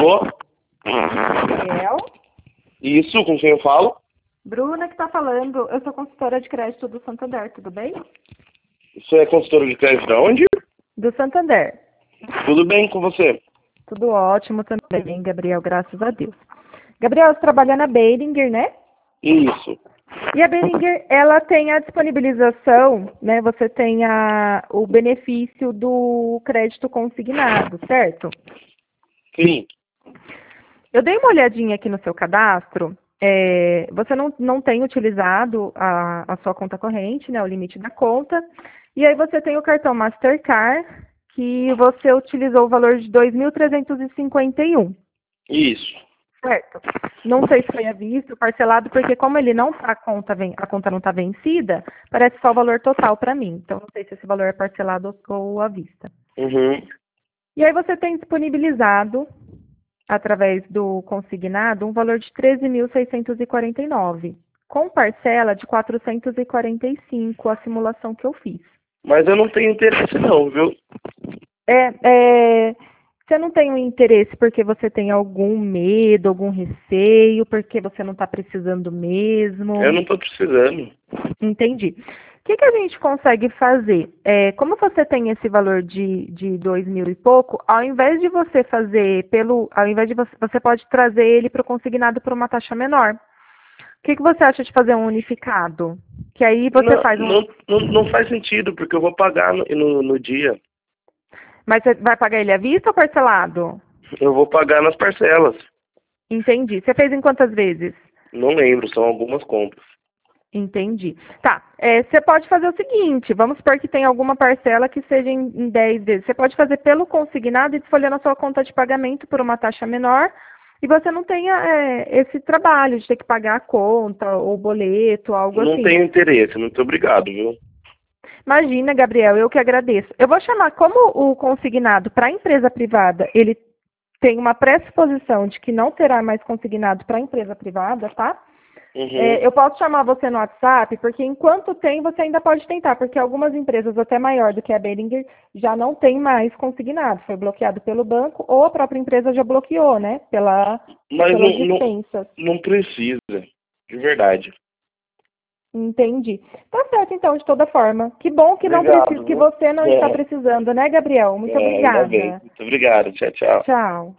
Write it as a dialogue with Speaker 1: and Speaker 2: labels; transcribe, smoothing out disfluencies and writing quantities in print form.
Speaker 1: Alô?
Speaker 2: Gabriel?
Speaker 1: Isso, com quem eu falo?
Speaker 2: Bruna que tá falando. Eu sou consultora de crédito do Santander, tudo bem?
Speaker 1: Você é consultora de crédito de onde?
Speaker 2: Do Santander.
Speaker 1: Tudo bem com você?
Speaker 2: Tudo ótimo também, Gabriel, graças a Deus. Gabriel, você trabalha na Behringer, né?
Speaker 1: Isso.
Speaker 2: E a Behringer, ela tem a disponibilização, né? Você tem o benefício do crédito consignado, certo?
Speaker 1: Sim.
Speaker 2: Eu dei uma olhadinha aqui no seu cadastro. Você não tem utilizado a sua conta corrente, né? O limite da conta. E aí você tem o cartão Mastercard, que você utilizou o valor de 2.351.
Speaker 1: Isso.
Speaker 2: Certo. Não sei se foi à vista, parcelado, porque como ele não tá, a conta não está vencida, parece só o valor total para mim. Então, não sei se esse valor é parcelado ou à vista.
Speaker 1: Uhum.
Speaker 2: E aí você tem disponibilizado, através do consignado, um valor de 13.649, com parcela de 445, a simulação que eu fiz.
Speaker 1: Mas eu não tenho interesse não, viu?
Speaker 2: Você não tem um interesse porque você tem algum medo, algum receio, porque você não está precisando mesmo?
Speaker 1: Eu não tô precisando.
Speaker 2: Entendi. O que a gente consegue fazer? Como você tem esse valor de 2.000 e pouco, ao invés de você fazer ao invés de você pode trazer ele para o consignado por uma taxa menor. O que você acha de fazer um unificado? Que aí você faz um.
Speaker 1: Não faz sentido, porque eu vou pagar no dia.
Speaker 2: Mas você vai pagar ele à vista ou parcelado?
Speaker 1: Eu vou pagar nas parcelas.
Speaker 2: Entendi. Você fez em quantas vezes?
Speaker 1: Não lembro, são algumas compras.
Speaker 2: Entendi. Tá. Você pode fazer o seguinte, vamos supor que tem alguma parcela que seja em 10 vezes. Você pode fazer pelo consignado e desfolhando a sua conta de pagamento por uma taxa menor e você não tenha esse trabalho de ter que pagar a conta ou boleto, algo
Speaker 1: Não
Speaker 2: assim.
Speaker 1: tenho interesse, muito obrigado, viu?
Speaker 2: Imagina, Gabriel, eu que agradeço. Eu vou chamar, como o consignado para a empresa privada, ele tem uma pressuposição de que não terá mais consignado para a empresa privada, tá?
Speaker 1: Uhum.
Speaker 2: Eu posso chamar você no WhatsApp, porque enquanto tem, você ainda pode tentar, porque algumas empresas, até maior do que a Behringer, já não tem mais consignado, foi bloqueado pelo banco, ou a própria empresa já bloqueou, né, pelas dispensas.
Speaker 1: Não precisa, de verdade.
Speaker 2: Entendi. Tá certo, então, de toda forma. Que bom que não
Speaker 1: Obrigado,
Speaker 2: precisa, que
Speaker 1: viu?
Speaker 2: você não está precisando, né, Gabriel? Muito
Speaker 1: Ainda bem.
Speaker 2: obrigada.
Speaker 1: Muito obrigado. Tchau, tchau.
Speaker 2: Tchau.